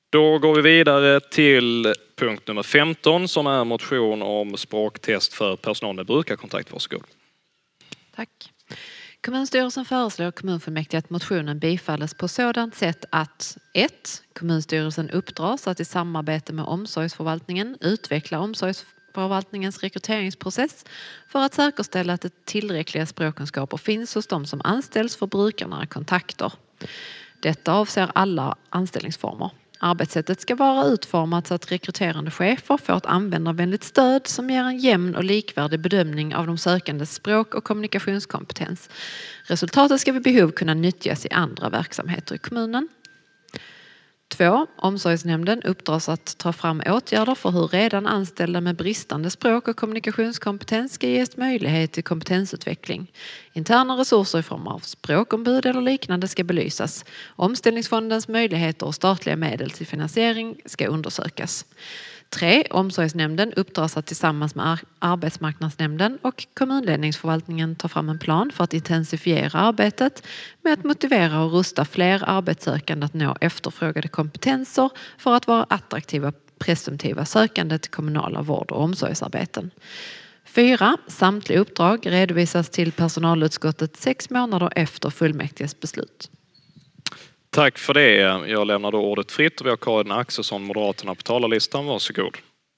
Då går vi vidare till punkt nummer 15 som är motion om språktest för personal med brukarkontakt. Varsågod. Tack. Kommunstyrelsen föreslår kommunfullmäktige att motionen bifalles på sådant sätt att 1. Kommunstyrelsen uppdras att i samarbete med omsorgsförvaltningen utveckla omsorgsförvaltningens rekryteringsprocess för att säkerställa att det tillräckliga språkkunskaper finns hos de som anställs för brukarnära kontakter. Detta avser alla anställningsformer. Arbetssättet ska vara utformat så att rekryterande chefer får ett användarvänligt stöd som ger en jämn och likvärdig bedömning av de sökandes språk- och kommunikationskompetens. Resultatet ska vid behov kunna nyttjas i andra verksamheter i kommunen. 2. Omsorgsnämnden uppdras att ta fram åtgärder för hur redan anställda med bristande språk- och kommunikationskompetens ska ges möjlighet till kompetensutveckling. Interna resurser i form av språkombud eller liknande ska belysas. Omställningsfondens möjligheter och statliga medel till finansiering ska undersökas. 3. Omsorgsnämnden uppdras att tillsammans med arbetsmarknadsnämnden och kommunledningsförvaltningen ta fram en plan för att intensifiera arbetet med att motivera och rusta fler arbetssökande att nå efterfrågade kompetenser för att vara attraktiva presumtiva sökande till kommunala vård- och omsorgsarbeten. 4. Samtliga uppdrag redovisas till personalutskottet 6 månader efter fullmäktiges beslut. Tack för det. Jag lämnar då ordet fritt och vi har Karin Axelsson, Moderaterna på talarlistan. Varsågod.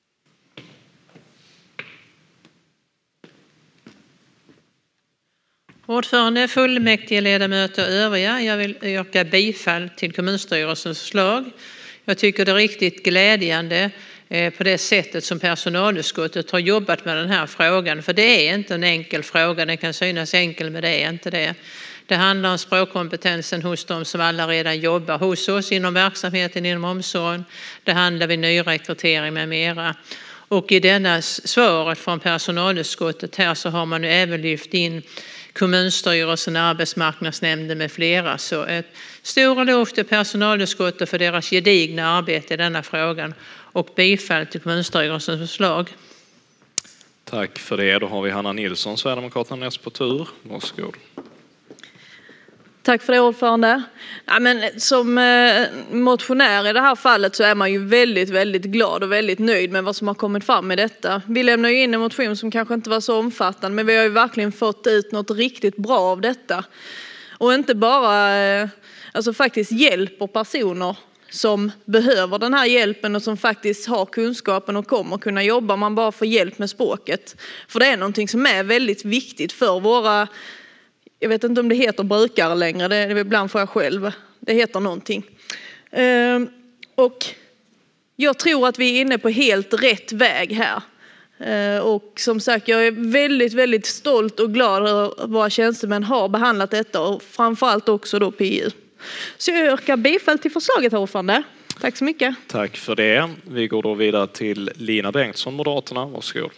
Ordförande, fullmäktige, ledamöter och övriga. Jag vill yrka bifall till kommunstyrelsens förslag. Jag tycker det är riktigt glädjande på det sättet som personalutskottet har jobbat med den här frågan. För det är inte en enkel fråga. Den kan synas enkel men det är inte det. Det handlar om språkkompetensen hos de som alla redan jobbar hos oss inom verksamheten, inom omsorgen. Det handlar vid nyrekrytering med mera. Och i denna svaret från personalutskottet här så har man ju även lyft in kommunstyrelsen, arbetsmarknadsnämnden med flera. Så ett stor eloge till personalutskottet för deras gedigna arbete i denna frågan och bifall till kommunstyrelsens förslag. Tack för det. Då har vi Hanna Nilsson, Sverigedemokraterna näst på tur. Varsågod. Tack för det, ordförande. Ja, men som motionär i det här fallet så är man ju väldigt glad och väldigt nöjd med vad som har kommit fram med detta. Vi lämnar ju in en motion som kanske inte var så omfattande men vi har ju verkligen fått ut något riktigt bra av detta. Och inte bara faktiskt hjälper personer som behöver den här hjälpen och som faktiskt har kunskapen och kommer kunna jobba, man bara får hjälp med språket. För det är någonting som är väldigt viktigt för våra, jag vet inte om det heter brukare längre, det är ibland får jag själv, det heter någonting. Och jag tror att vi är inne på helt rätt väg här. Och som sagt, jag är väldigt stolt och glad över att våra tjänstemän har behandlat detta och framförallt också då PU. Så jag yrkar bifall till förslaget, ordförande. Tack så mycket. Tack för det. Vi går då vidare till Lina Bengtsson, Moderaterna. Varsågod.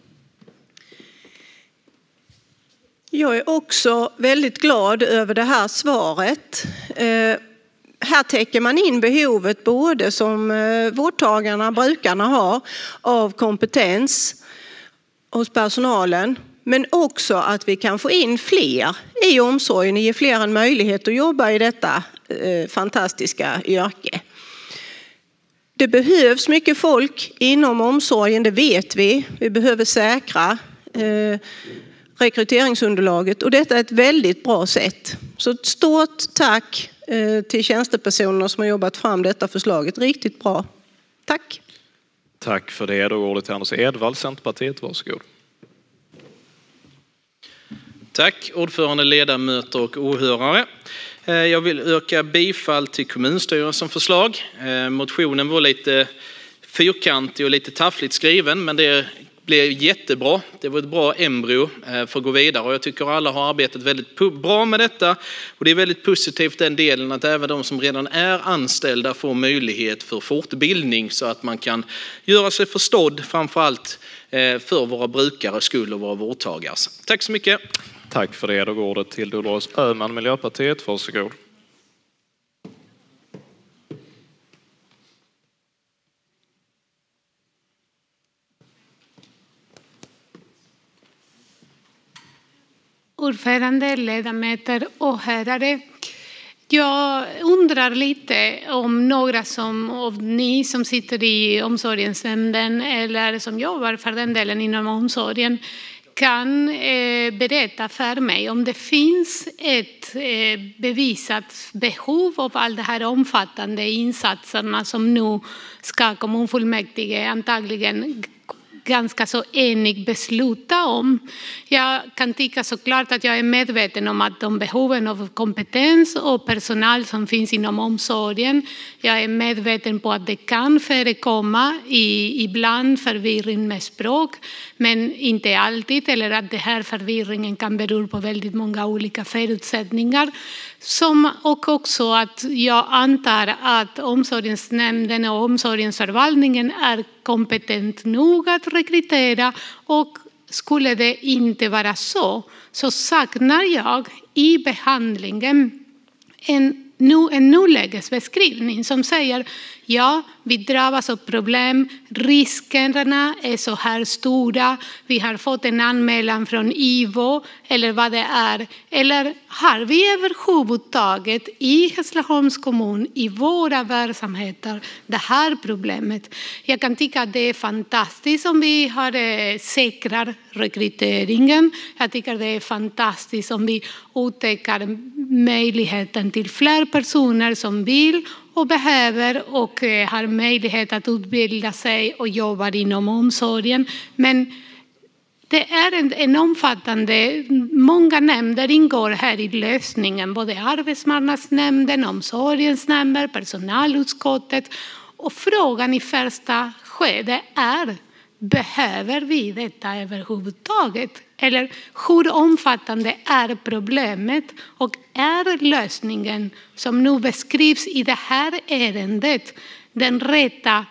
Jag är också väldigt glad över det här svaret. Här täcker man in behovet både som vårdtagarna, brukarna har av kompetens hos personalen. Men också att vi kan få in fler i omsorgen och ge fler en möjlighet att jobba i detta fantastiska yrke. Det behövs mycket folk inom omsorgen, det vet vi. Vi behöver säkra rekryteringsunderlaget och detta är ett väldigt bra sätt. Så ett stort tack till tjänstepersonerna som har jobbat fram detta förslaget. Riktigt bra. Tack. Tack för det. Då går det till Anders Edvall, Centerpartiet. Varsågod. Tack ordförande, ledamöter och åhörare. Jag vill yrka bifall till kommunstyrelsens förslag. Motionen var lite fyrkantig och lite taffligt skriven men det blev jättebra. Det var ett bra embryo för att gå vidare och jag tycker alla har arbetat väldigt bra med detta. Och det är väldigt positivt den delen att även de som redan är anställda får möjlighet för fortbildning så att man kan göra sig förstådd framförallt för våra brukare skull och våra vårdtagares. Tack så mycket. Tack för det. Då går det till Dolores Öhman, Miljöpartiet. Varsågod. Ordförande, ledamöter och herrar. Jag undrar lite om några av ni som sitter i omsorgsnämnden eller som jobbar för den delen inom omsorgen kan berätta för mig om det finns ett bevisat behov av all de här omfattande insatserna som nu ska kommunfullmäktige antagligen ganska så enig besluta om. Jag kan tycka såklart att jag är medveten om att de behoven av kompetens och personal som finns inom omsorgen. Jag är medveten på att det kan förekomma ibland förvirring med språk, men inte alltid, eller att det här förvirringen kan bero på väldigt många olika förutsättningar. Och också att jag antar att omsorgsnämnden och omsorgsförvaltningen är kompetent nog att rekrytera, och skulle det inte vara så saknar jag i behandlingen en nulägesbeskrivning som säger ja, vi drabbas av problem, riskerna är så här stora, vi har fått en anmälan från IVO eller vad det är. Eller har vi överhuvudtaget i Hässleholms kommun i våra verksamheter det här problemet? Jag kan tycka att det är fantastiskt om vi har säkrar rekryteringen. Jag tycker det är fantastiskt om vi utökar möjligheten till fler personer som vill och behöver och har möjlighet att utbilda sig och jobba inom omsorgen. Men det är en omfattande, många nämnder ingår här i lösningen, både arbetsmarknadsnämnden, omsorgens nämnder, personalutskottet. Och frågan i första skede är, behöver vi detta överhuvudtaget? Eller hur omfattande är problemet och är lösningen som nu beskrivs i det här ärendet den rätta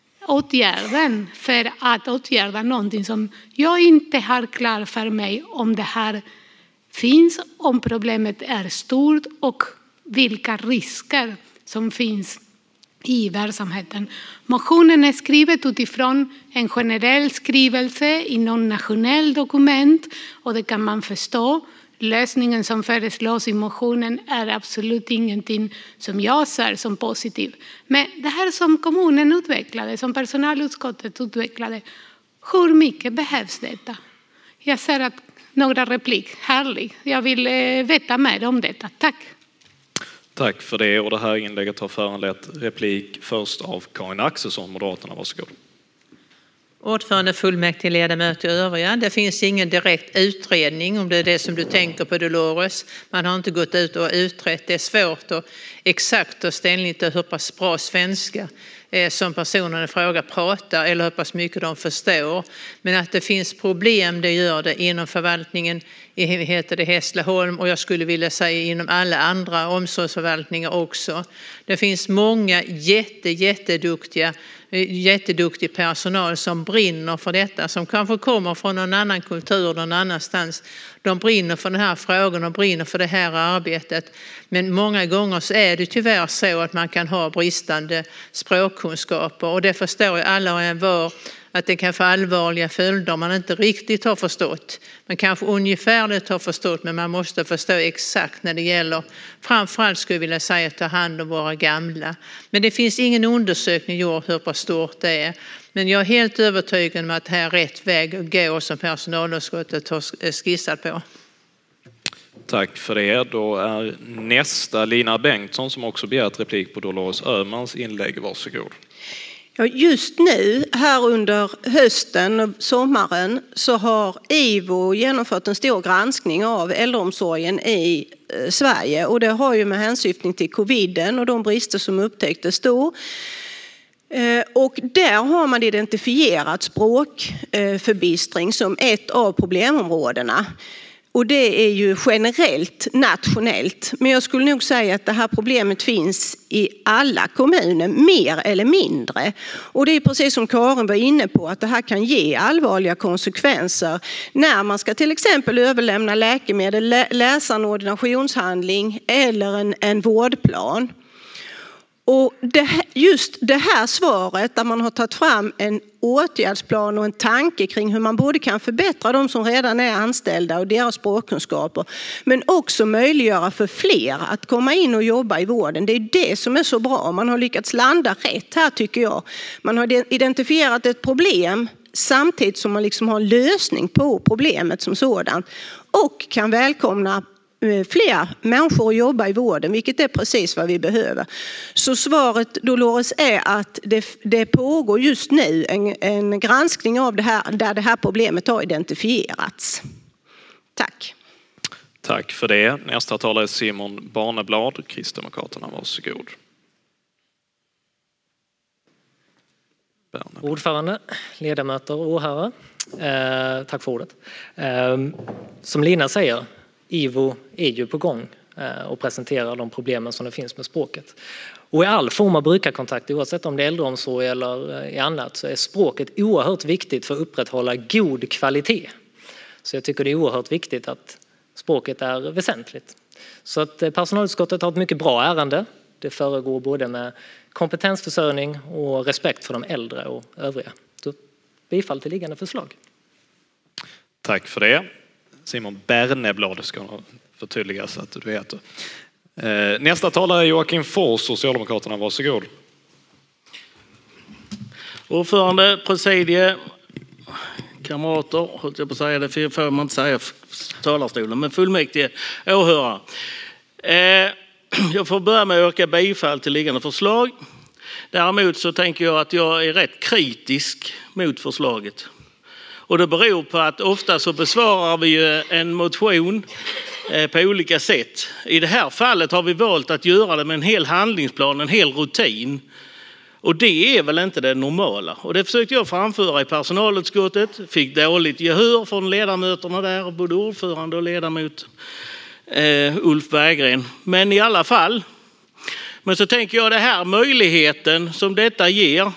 åtgärden för att åtgärda någonting som jag inte har klart för mig om det här finns, om problemet är stort och vilka risker som finns i verksamheten. Motionen är skrivet utifrån en generell skrivelse i någon nationell dokument, och det kan man förstå. Lösningen som föreslås i motionen är absolut ingenting som jag ser som positiv. Men det här som kommunen utvecklade, som personalutskottet utvecklade, hur mycket behövs detta? Jag ser att några replik, härligt. Jag vill veta mer om detta. Tack. Tack för det, och det här inlägget har föranlett replik först av Karin Axelsson, Moderaterna. Varsågod. Ordförande, fullmäktige, ledamöter och övriga. Det finns ingen direkt utredning, om det är det som du tänker på, Dolores. Man har inte gått ut och utrett. Det är svårt att exakt ta ställning till hur pass bra svenska som personen i fråga pratar eller hur pass mycket de förstår. Men att det finns problem, det gör det inom förvaltningen i Hässleholm, och jag skulle vilja säga inom alla andra omsorgsförvaltningar också. Det finns många jätteduktig personal som brinner för detta, som kanske kommer från någon annan kultur någon annanstans. De brinner för den här frågan och brinner för det här arbetet. Men många gånger så är det tyvärr så att man kan ha bristande språkkunskaper, och det förstår ju alla och envar att det kan få allvarliga följder om man inte riktigt har förstått. Man kanske ungefärligt har förstått, men man måste förstå exakt när det gäller, framförallt skulle jag vilja säga, att ta hand om våra gamla. Men det finns ingen undersökning gjord hur pass stort det är. Men jag är helt övertygad om att det här är rätt väg att gå som personalutskottet har skissat på. Tack för det. Då är nästa Lina Bengtsson som också begärt replik på Dolores Öhmans inlägg. Varsågod. Ja, just nu, här under hösten och sommaren, så har IVO genomfört en stor granskning av äldreomsorgen i Sverige. Och det har ju med hänsyftning till coviden och de brister som upptäcktes då. Och där har man identifierat språkförbistring som ett av problemområdena. Och det är ju generellt, nationellt. Men jag skulle nog säga att det här problemet finns i alla kommuner, mer eller mindre. Och det är precis som Karin var inne på, att det här kan ge allvarliga konsekvenser när man ska till exempel överlämna läkemedel, läsa en ordinationshandling eller en vårdplan. Och just det här svaret där man har tagit fram en åtgärdsplan och en tanke kring hur man både kan förbättra de som redan är anställda och deras språkkunskaper, men också möjliggöra för fler att komma in och jobba i vården. Det är det som är så bra. Man har lyckats landa rätt här, tycker jag. Man har identifierat ett problem samtidigt som man liksom har en lösning på problemet som sådant och kan välkomna fler människor att jobba i vården, vilket är precis vad vi behöver. Så svaret, Dolores, är att det pågår just nu en granskning av det här där det här problemet har identifierats. Tack. Tack för det. Nästa talare är Simon Barneblad, Kristdemokraterna. Varsågod. Ordförande, ledamöter och åhörare. Tack för ordet. Som Lina säger, IVO är ju på gång och presenterar de problemen som det finns med språket. Och i all form av brukarkontakt, oavsett om det är äldreomsorg eller i annat, så är språket oerhört viktigt för att upprätthålla god kvalitet. Så jag tycker det är oerhört viktigt att språket är väsentligt. Så att personalutskottet har ett mycket bra ärende. Det föregår både med kompetensförsörjning och respekt för de äldre och övriga. Så bifall till liggande förslag. Tack för det. Simon Barneblad ska förtydliga så att du vet. Nästa talare är Joakim Fors, Socialdemokraterna. Varsågod. Ordförande, presidie, kamrater, håller jag på att säga det, för får man inte säga talarstolen, men fullmäktige, åhörare. Jag får börja med att yrka bifall till liggande förslag. Däremot så tänker jag att jag är rätt kritisk mot förslaget. Och det beror på att ofta så besvarar vi ju en motion på olika sätt. I det här fallet har vi valt att göra det med en hel handlingsplan, en hel rutin. Och det är väl inte det normala. Och det försökte jag framföra i personalutskottet. Fick dåligt gehör från ledamöterna där, både ordförande och ledamot Ulf Berggren. Men i alla fall. Men så tänker jag det här möjligheten som detta ger.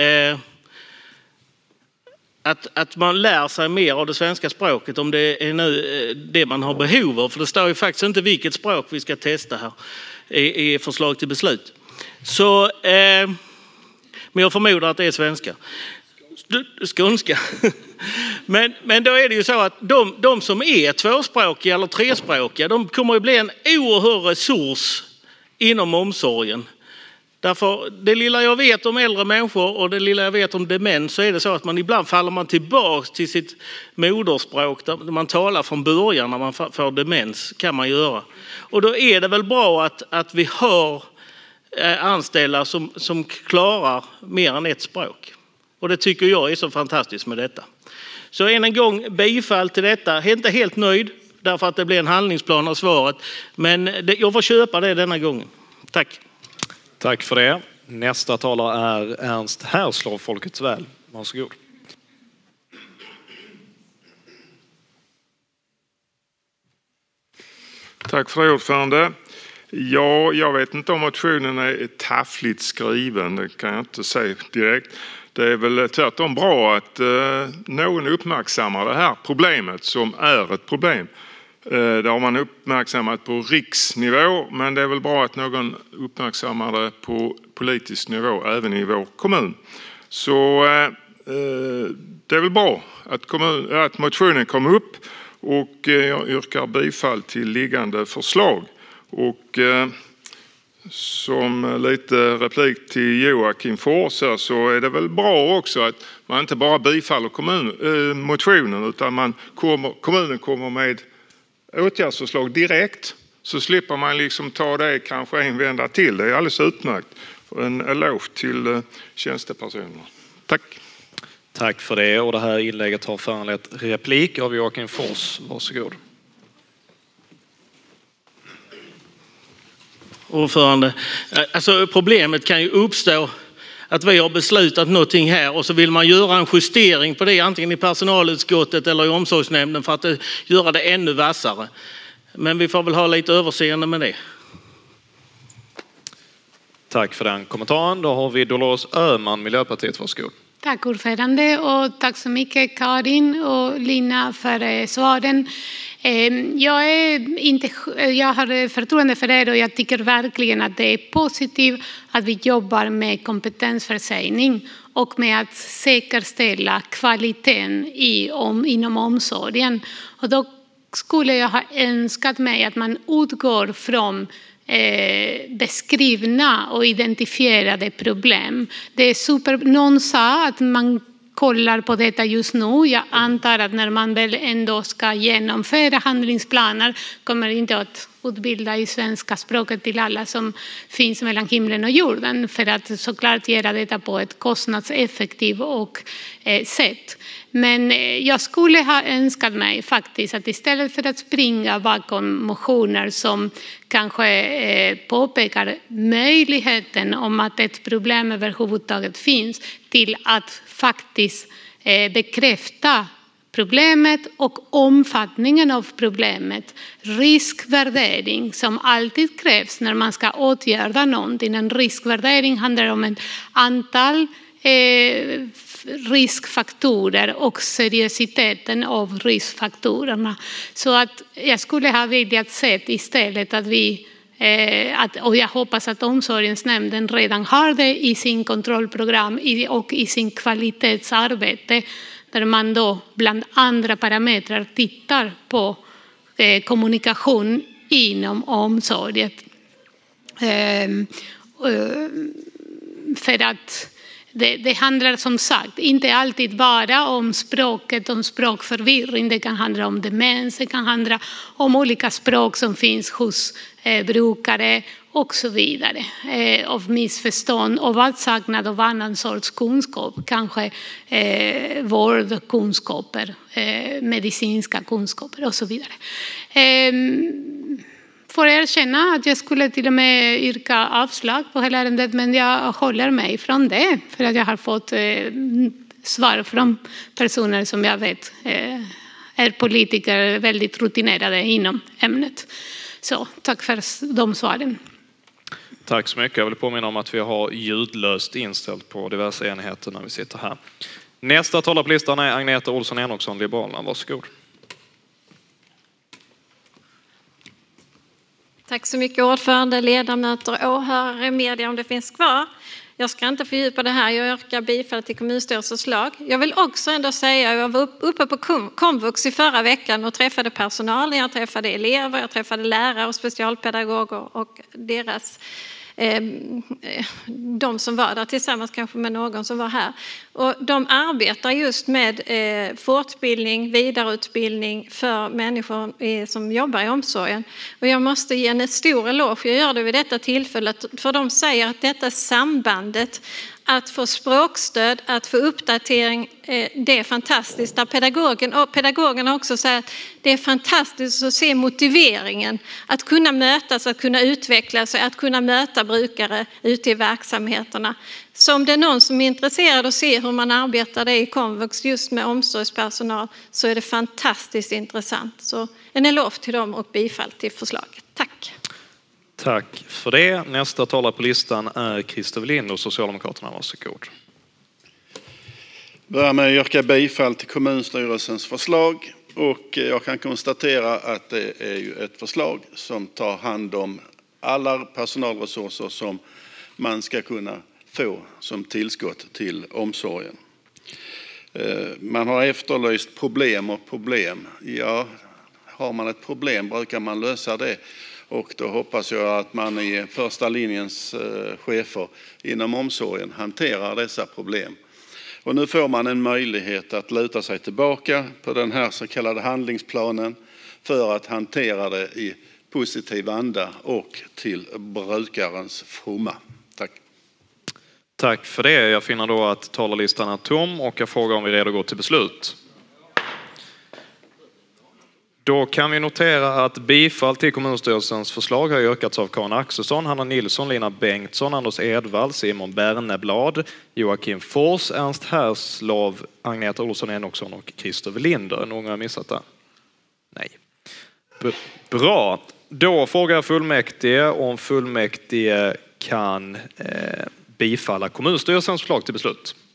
Att man lär sig mer av det svenska språket om det är nu det man har behov av. För det står ju faktiskt inte vilket språk vi ska testa här i förslag till beslut. Så, men jag förmodar att det är svenska. Skånska. Men då är det ju så att de som är tvåspråkiga eller trespråkiga, de kommer att bli en oerhörd resurs inom omsorgen. Därför det lilla jag vet om äldre människor och det lilla jag vet om demens, så är det så att man ibland faller man tillbaka till sitt moderspråk där man talar från början när man får demens, kan man göra. Och då är det väl bra att vi har anställda som klarar mer än ett språk. Och det tycker jag är så fantastiskt med detta. Så än en gång bifall till detta. Jag är inte helt nöjd därför att det blir en handlingsplan av svaret. Men jag får köpa det denna gången. Tack. Tack för det. Nästa talare är Ernst Härslov, Folkets väl. Varsågod. Tack för det, ordförande. Ja, jag vet inte om motionen är taffligt skriven. Det kan jag inte säga direkt. Det är väl tvärtom bra att någon uppmärksammar det här problemet som är ett problem. Det har man uppmärksammat på riksnivå, men det är väl bra att någon uppmärksammar det på politisk nivå även i vår kommun. Så det är väl bra att motionen kom upp, och jag yrkar bifall till liggande förslag. Och som lite replik till Joakim Fors så är det väl bra också att man inte bara bifaller motionen, utan kommunen kommer med åtgärdsförslag direkt, så slipper man liksom ta det kanske en vända till. Det är alldeles utmärkt. En eloge till tjänstepersonerna. Tack. Tack för det. Och det här inlägget har föranlett replik av Joakim Fors. Varsågod. Ordförande, alltså problemet kan ju uppstå att vi har beslutat någonting här och så vill man göra en justering på det, antingen i personalutskottet eller i omsorgsnämnden, för att göra det ännu vassare. Men vi får väl ha lite överseende med det. Tack för den kommentaren. Då har vi Dolores Öhman, Miljöpartiet. Varsågod. Tack ordförande, och tack så mycket Karin och Lina för svaren. Jag har förtroende för er och jag tycker verkligen att det är positivt att vi jobbar med kompetensförsörjning och med att säkerställa kvaliteten inom omsorgen. Och då skulle jag ha önskat mig att man utgår från beskrivna och identifierade problem. Någon sa att man kollar på detta just nu. Jag antar att när man väl ändå ska genomföra handlingsplaner kommer inte att utbilda i svenska språket till alla som finns mellan himlen och jorden, för att såklart göra detta på ett kostnadseffektivt sätt. Men jag skulle ha önskat mig faktiskt att istället för att springa bakom motioner som kanske påpekar möjligheten om att ett problem överhuvudtaget finns, till att faktiskt bekräfta problemet och omfattningen av problemet. Riskvärdering som alltid krävs när man ska åtgärda någonting. En riskvärdering handlar om ett antal riskfaktorer och seriositeten av riskfaktorerna. Så att jag skulle ha velat se istället att och jag hoppas att omsorgsnämnden redan har det i sin kontrollprogram och i sin kvalitetsarbete, där man då bland andra parametrar tittar på kommunikation inom omsorgen. För att det handlar som sagt inte alltid bara om språket, om språkförvirring. Det kan handla om demens, det kan handla om olika språk som finns hos brukare och så vidare. Av missförstånd och avsaknad av annan sorts kunskap. Kanske vårdkunskaper, medicinska kunskaper och så vidare. Får jag erkänna att jag skulle till och med yrka avslag på hela ärendet, men jag håller mig från det för att jag har fått svar från personer som jag vet är politiker, väldigt rutinerade inom ämnet. Så tack för de svaren. Tack så mycket. Jag vill påminna om att vi har ljudlöst inställt på diverse enheter när vi sitter här. Nästa talare på listan är Agneta Olsson Enoksson, Liberalerna. Varsågod. Tack så mycket ordförande, ledamöter, åhörare, media om det finns kvar. Jag ska inte fördjupa det här, jag yrkar bifall till kommunstyrelsens förslag. Jag vill också ändå säga, jag var uppe på komvux i förra veckan och träffade personal, jag träffade elever, jag träffade lärare och specialpedagoger och de som var där tillsammans kanske med någon som var här. Och de arbetar just med fortbildning, vidareutbildning för människor som jobbar i omsorgen. Och jag måste ge en stor eloge, jag gör det vid detta tillfälle, för de säger att detta sambandet, att få språkstöd, att få uppdatering, det är fantastiskt. Där pedagogerna också säger att det är fantastiskt att se motiveringen. Att kunna mötas, att kunna utvecklas, att kunna möta brukare ute i verksamheterna. Så om det är någon som är intresserad av att se hur man arbetar i komvux just med omsorgspersonal, så är det fantastiskt intressant. Så en eloge till dem och bifall till förslaget. Tack. Tack för det. Nästa talare på listan är Christer Lind och Socialdemokraterna. Varsågod. Börjar med att yrka bifall till kommunstyrelsens förslag, och jag kan konstatera att det är ju ett förslag som tar hand om alla personalresurser som man ska kunna få som tillskott till omsorgen. Man har efterlyst problem. Ja, har man ett problem brukar man lösa det. Och då hoppas jag att man i första linjens chefer inom omsorgen hanterar dessa problem. Och nu får man en möjlighet att luta sig tillbaka på den här så kallade handlingsplanen för att hantera det i positiv anda och till brukarens fromma. Tack. Tack för det. Jag finner då att talarlistan är tom och jag frågar om vi är redo att gå till beslut. Då kan vi notera att bifall till kommunstyrelsens förslag har yrkats av Karin Axelsson, Hanna Nilsson, Lina Bengtsson, Anders Edvall, Simon Berneblad, Joakim Fors, Ernst Härslov, Agneta Olsson Enoksson och Christer Linder. Är någon har missat det? Nej. Bra. Då frågar jag fullmäktige om fullmäktige kan bifalla kommunstyrelsens förslag till beslut.